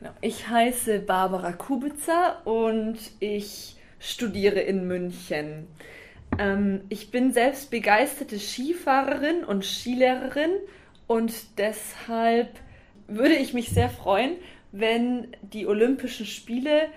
Ich heiße Barbara Kubitzer und ich studiere in München. Ich bin selbst begeisterte Skifahrerin und Skilehrerin und deshalb würde ich mich sehr freuen, wenn die Olympischen Spiele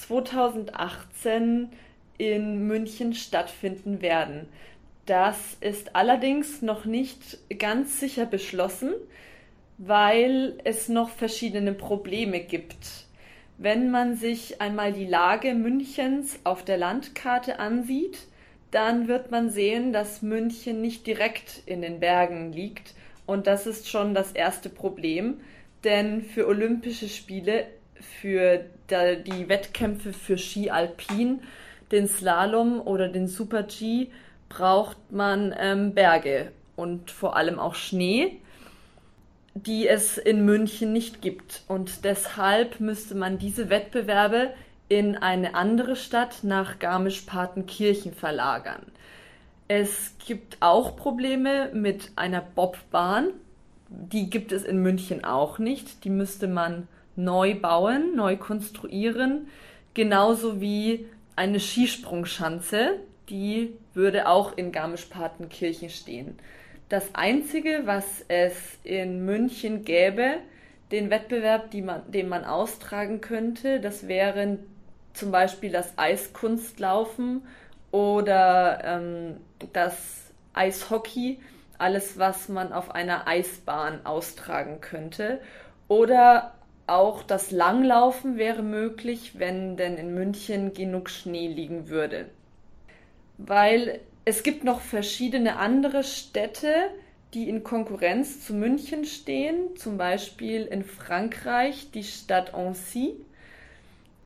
2018 in München stattfinden werden. Das ist allerdings noch nicht ganz sicher beschlossen, weil es noch verschiedene Probleme gibt. Wenn man sich einmal die Lage Münchens auf der Landkarte ansieht, dann wird man sehen, dass München nicht direkt in den Bergen liegt. Und das ist schon das erste Problem, denn für Olympische Spiele, für die Wettkämpfe für Ski Alpin, den Slalom oder den Super-G, braucht man Berge und vor allem auch Schnee, die es in München nicht gibt. Und deshalb müsste man diese Wettbewerbe in eine andere Stadt nach Garmisch-Partenkirchen verlagern. Es gibt auch Probleme mit einer Bobbahn. Die gibt es in München auch nicht. Die müsste man neu bauen, neu konstruieren. Genauso wie eine Skisprungschanze. Die würde auch in Garmisch-Partenkirchen stehen. Das Einzige, was es in München gäbe, den Wettbewerb, den man austragen könnte, das wären zum Beispiel das Eiskunstlaufen oder das Eishockey, alles, was man auf einer Eisbahn austragen könnte. Oder auch das Langlaufen wäre möglich, wenn denn in München genug Schnee liegen würde. Weil es gibt noch verschiedene andere Städte, die in Konkurrenz zu München stehen, zum Beispiel in Frankreich die Stadt Annecy.